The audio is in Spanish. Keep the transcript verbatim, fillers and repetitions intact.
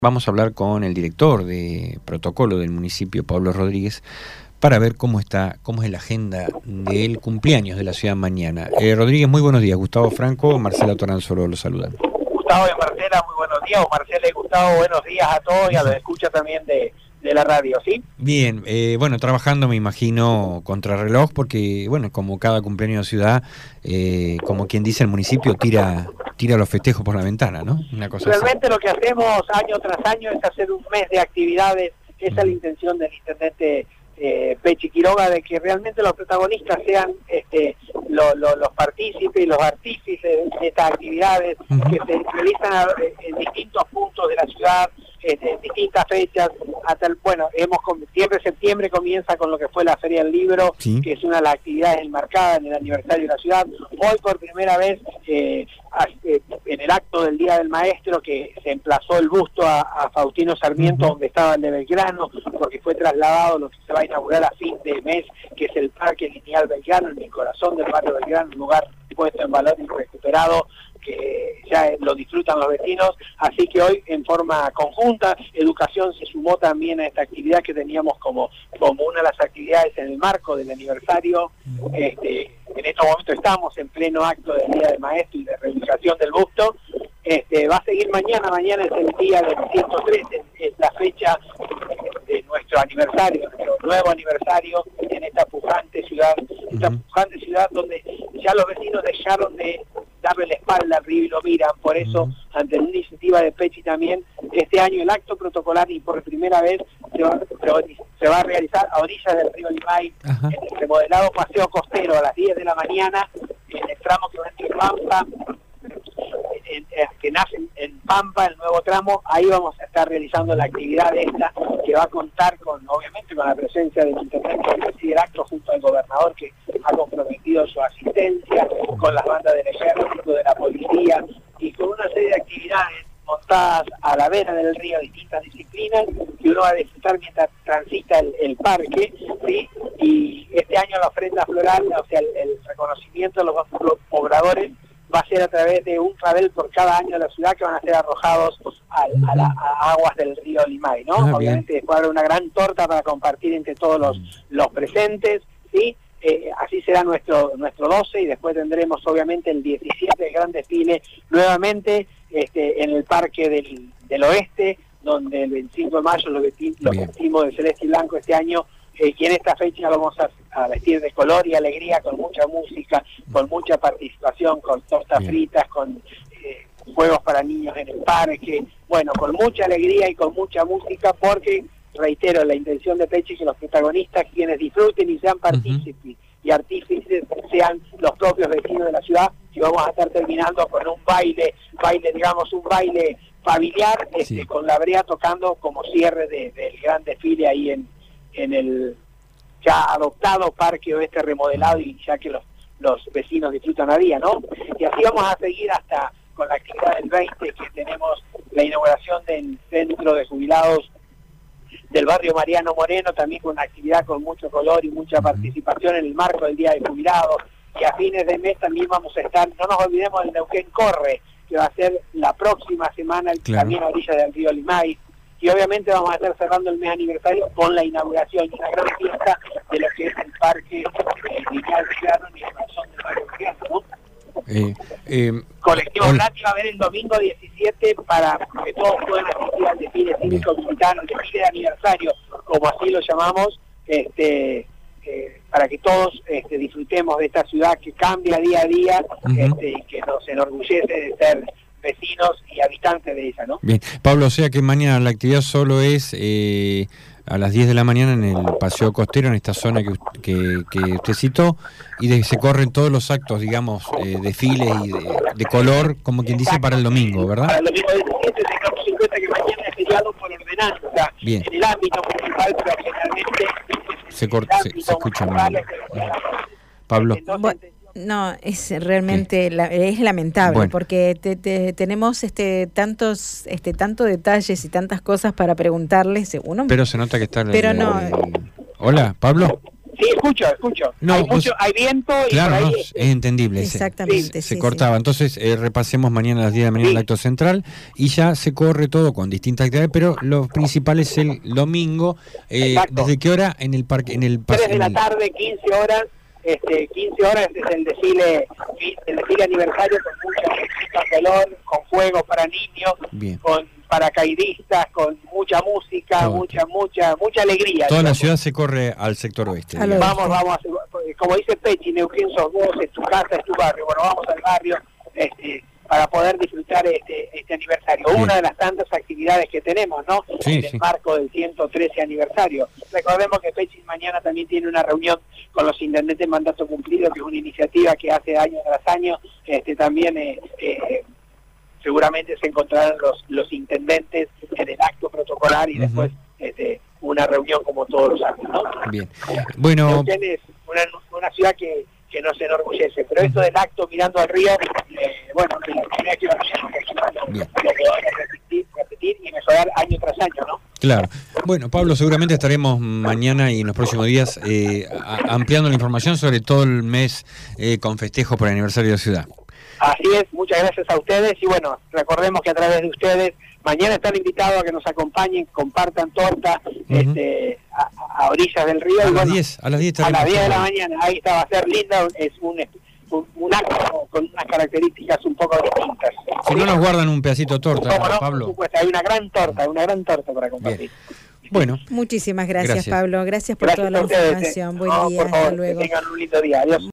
Vamos a hablar con el director de protocolo del municipio, Pablo Rodríguez, para ver cómo está, cómo es la agenda del cumpleaños de la ciudad mañana. Eh, Rodríguez, muy buenos días. Gustavo Franco, Marcela Toranzolo lo saludan. Gustavo y Marcela, muy buenos días. O Marcela y Gustavo, buenos días a todos y a los escucha también de, de la radio, ¿sí? Bien, eh, bueno, trabajando me imagino contrarreloj porque, bueno, como cada cumpleaños de ciudad, eh, como quien dice el municipio, tira... tira los festejos por la ventana, ¿no? Una cosa Realmente así. Lo que hacemos año tras año es hacer un mes de actividades. Esa es la intención del intendente eh, Pechi Quiroga, de que realmente los protagonistas sean este, lo, lo, los partícipes y los artífices de estas actividades uh-huh. que se realizan a, en distintos puntos de la ciudad, este, en distintas fechas. Hasta el, bueno, hemos siempre septiembre comienza con lo que fue la Feria del Libro, sí. que es una de las actividades enmarcadas en el aniversario de la ciudad. Hoy por primera vez eh, en el acto del Día del Maestro, que se emplazó el busto a, a Faustino Sarmiento, uh-huh. donde estaba el de Belgrano, porque fue trasladado lo que se va a inaugurar a fin de mes, que es el Parque Lineal Belgrano, en el corazón del barrio Belgrano, un lugar puesto en valor y recuperado, que ya lo disfrutan los vecinos. Así que hoy, en forma conjunta, Educación se sumó también a esta actividad que teníamos como, como una de las actividades en el marco del aniversario. Este, en estos momentos estamos en pleno acto del Día del Maestro y de reivindicación del busto. Este, va a seguir mañana, mañana es el día del ciento tres, es, es la fecha de nuestro aniversario, nuestro nuevo aniversario en esta pujante ciudad, esta uh-huh. pujante ciudad donde ya los vecinos dejaron de darle la espalda al río y lo miran. Por eso, uh-huh. ante la iniciativa de Pechi también, este año el acto protocolar, y por primera vez se va, se va a realizar a orillas del río Limay, uh-huh. en el remodelado paseo costero a las diez de la mañana, en el tramo que va entre Pampa, en, en, que nace en, en Pampa, el nuevo tramo. Ahí vamos a estar realizando la actividad esta, que va a contar con, obviamente, con la presencia del intendente que preside el acto junto al gobernador, que ha comprometido su asistencia, con las bandas del ejército, de la policía, y con una serie de actividades montadas a la vera del río, distintas disciplinas, que uno va a disfrutar mientras transita el, el parque, ¿sí? Y este año la ofrenda floral, o sea, el, el reconocimiento de los, los pobladores, va a ser a través de un clavel por cada año de la ciudad, que van a ser arrojados al, a, la, a aguas del río Limay, ¿no? Ah, obviamente después habrá una gran torta para compartir entre todos los, los presentes, ¿sí? Eh, así será nuestro nuestro doce, y después tendremos obviamente el diecisiete, el gran desfile, nuevamente este, en el Parque del, del Oeste, donde el veinticinco de mayo los, vesti los vestimos de celeste y blanco este año, eh, y en esta fecha vamos a, a vestir de color y alegría, con mucha música, con mucha participación, con tortas Bien. fritas, con eh, juegos para niños en el parque, bueno, con mucha alegría y con mucha música, porque reitero, la intención de Pechi, que los protagonistas, quienes disfruten y sean partícipes uh-huh. y artífices, sean los propios vecinos de la ciudad. Y vamos a estar terminando con un baile, baile digamos, un baile familiar, este, sí. con la brea tocando como cierre de, del gran desfile ahí en, en el ya adoptado Parque Oeste remodelado, y ya que los, los vecinos disfrutan a día, ¿no? Y así vamos a seguir hasta con la actividad del veinte, que tenemos la inauguración del Centro de Jubilados del barrio Mariano Moreno, también con una actividad con mucho color y mucha uh-huh. participación en el marco del Día del Jubilado. Y a fines de mes también vamos a estar, no nos olvidemos del Neuquén Corre, que va a ser la próxima semana, claro. también a orilla del río Limay. Y obviamente vamos a estar cerrando el mes aniversario con la inauguración y una gran fiesta de lo que es el Parque Lineal Belgrano y el corazón del barrio Belgrano, ¿no? Eh, eh, Colectivo gratis va a haber el domingo diecisiete, para que todos puedan asistir al desfile cívico militar, el desfile de aniversario, como así lo llamamos, este, eh, para que todos este, disfrutemos de esta ciudad que cambia día a día, uh-huh. este, y que nos enorgullece de ser vecinos y habitantes de ella, ¿no? Bien, Pablo, o sea que mañana la actividad solo es eh, a las diez de la mañana en el Paseo Costero, en esta zona que, que, que usted citó, y de, se corren todos los actos, digamos, eh, desfiles y de, de color, como quien dice, para el domingo, ¿verdad? Para el domingo diecisiete tengamos en cuenta que mañana es feriado por ordenanza, Bien. en el ámbito municipal, pero generalmente se, corta, se, se escucha mal. Pablo. Entonces, no, es realmente la, es lamentable, bueno. porque te, te, tenemos este tantos este tanto detalles y tantas cosas para preguntarles, uno. Pero se nota que está. Pero el, no. El... Hola, Pablo. Sí, escucho, escucho. No, hay, vos, mucho, hay viento y claro, por ahí... no, es entendible. Exactamente. Se, se sí, cortaba. Sí. Entonces, eh, repasemos mañana a las diez de la mañana sí. el acto central y ya se corre todo con distintas actividades, pero lo principal es el domingo. Eh, ¿Desde qué hora en el parque? En el tres de la el... tarde, quince horas. Este, quince horas es el desfile, el desfile aniversario con mucha, mucha color, con juegos para niños, Bien. con paracaidistas, con mucha música, todo. mucha, mucha, mucha alegría. Toda digamos. la ciudad se corre al sector oeste. Vamos, vamos, a, como dice Pechi, Neuquén sos vos, es tu casa, es tu barrio. Bueno, vamos al barrio este, para poder disfrutar este, este aniversario. Bien. Una de las tantas actividades que tenemos, ¿no? Sí, en el sí. marco del ciento trece aniversario. Recordemos que Pechi mañana también tiene una reunión con los intendentes de mandato cumplido, que es una iniciativa que hace año tras año, este, también eh, eh, seguramente se encontrarán los, los intendentes en el acto protocolar y uh-huh. después este, una reunión como todos los años, ¿no? Bien. Bueno, Neuquén es una, una ciudad que, que nos enorgullece, pero esto del acto mirando al río, eh, bueno, que la primera que lo que van a repetir, repetir y mejorar año tras año, ¿no? Claro. Bueno, Pablo, seguramente estaremos mañana y en los próximos días eh, a, ampliando la información sobre todo el mes eh, con festejo por el aniversario de la ciudad. Así es, muchas gracias a ustedes y bueno, recordemos que a través de ustedes mañana están invitados a que nos acompañen, compartan torta uh-huh. este, a, a orillas del río. A y las bueno, diez, a las diez a las diez de la mañana, ahí está, va a ser linda, es un, un, un acto con unas características un poco distintas. Si no nos guardan un pedacito de torta, no, Pablo. Por supuesto, hay una gran torta, una gran torta para compartir. Bien. Bueno. Muchísimas gracias, gracias. Pablo. Gracias por gracias toda la ustedes, información. eh. Buen no, día, por favor, hasta luego. Que tengan un lindo día. Adiós.